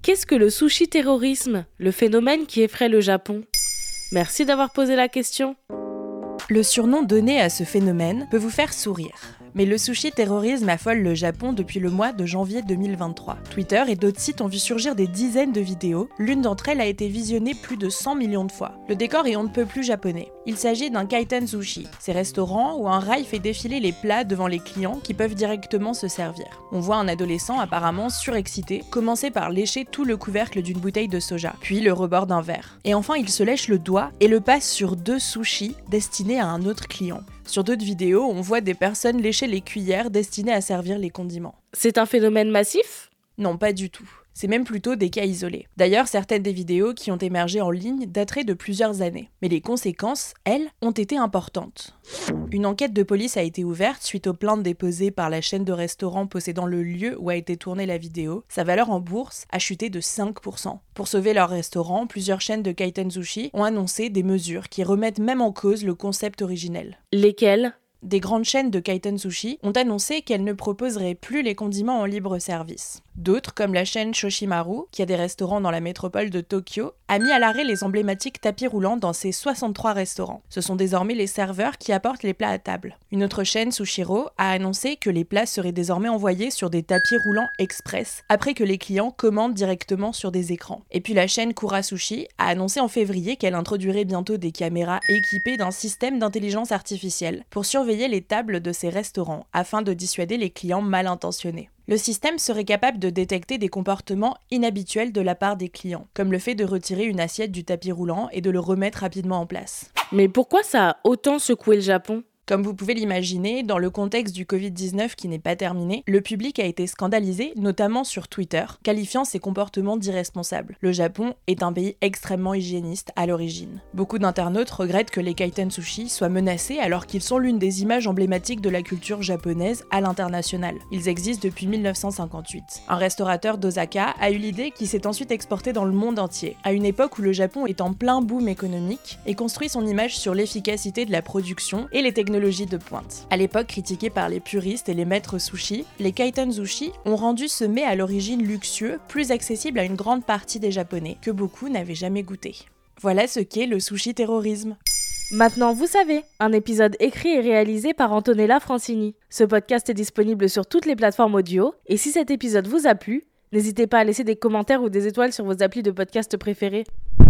Qu'est-ce que le sushi-terrorisme, le phénomène qui effraie le Japon ? Merci d'avoir posé la question. Le surnom donné à ce phénomène peut vous faire sourire. Mais le sushi-terrorisme affole le Japon depuis le mois de janvier 2023. Twitter et d'autres sites ont vu surgir des dizaines de vidéos. L'une d'entre elles a été visionnée plus de 100 millions de fois. Le décor est on ne peut plus japonais. Il s'agit d'un kaiten sushi, ces restaurants où un rail fait défiler les plats devant les clients qui peuvent directement se servir. On voit un adolescent apparemment surexcité commencer par lécher tout le couvercle d'une bouteille de soja, puis le rebord d'un verre. Et enfin, il se lèche le doigt et le passe sur 2 sushis destinés à un autre client. Sur d'autres vidéos, on voit des personnes lécher les cuillères destinées à servir les condiments. C'est un phénomène massif ? Non, pas du tout. C'est même plutôt des cas isolés. D'ailleurs, certaines des vidéos qui ont émergé en ligne dateraient de plusieurs années. Mais les conséquences, elles, ont été importantes. Une enquête de police a été ouverte suite aux plaintes déposées par la chaîne de restaurants possédant le lieu où a été tournée la vidéo. Sa valeur en bourse a chuté de 5%. Pour sauver leur restaurant, plusieurs chaînes de kaiten sushi ont annoncé des mesures qui remettent même en cause le concept originel. Lesquelles ? Des grandes chaînes de kaiten sushi ont annoncé qu'elles ne proposeraient plus les condiments en libre service. D'autres, comme la chaîne Shoshimaru, qui a des restaurants dans la métropole de Tokyo, a mis à l'arrêt les emblématiques tapis roulants dans ses 63 restaurants. Ce sont désormais les serveurs qui apportent les plats à table. Une autre chaîne, Sushiro, a annoncé que les plats seraient désormais envoyés sur des tapis roulants express, après que les clients commandent directement sur des écrans. Et puis la chaîne Kura Sushi a annoncé en février qu'elle introduirait bientôt des caméras équipées d'un système d'intelligence artificielle pour surveiller les tables de ces restaurants, afin de dissuader les clients mal intentionnés. Le système serait capable de détecter des comportements inhabituels de la part des clients, comme le fait de retirer une assiette du tapis roulant et de le remettre rapidement en place. Mais pourquoi ça a autant secoué le Japon ? Comme vous pouvez l'imaginer, dans le contexte du Covid-19 qui n'est pas terminé, le public a été scandalisé, notamment sur Twitter, qualifiant ces comportements d'irresponsables. Le Japon est un pays extrêmement hygiéniste à l'origine. Beaucoup d'internautes regrettent que les kaiten sushi soient menacés alors qu'ils sont l'une des images emblématiques de la culture japonaise à l'international. Ils existent depuis 1958. Un restaurateur d'Osaka a eu l'idée qui s'est ensuite exportée dans le monde entier, à une époque où le Japon est en plein boom économique et construit son image sur l'efficacité de la production et les technologies de pointe. À l'époque critiquée par les puristes et les maîtres sushi, les kaiten sushi ont rendu ce mets à l'origine luxueux plus accessible à une grande partie des Japonais, que beaucoup n'avaient jamais goûté. Voilà ce qu'est le sushi-terrorisme. Maintenant, vous savez, un épisode écrit et réalisé par Antonella Francini. Ce podcast est disponible sur toutes les plateformes audio, et si cet épisode vous a plu, n'hésitez pas à laisser des commentaires ou des étoiles sur vos applis de podcast préférés.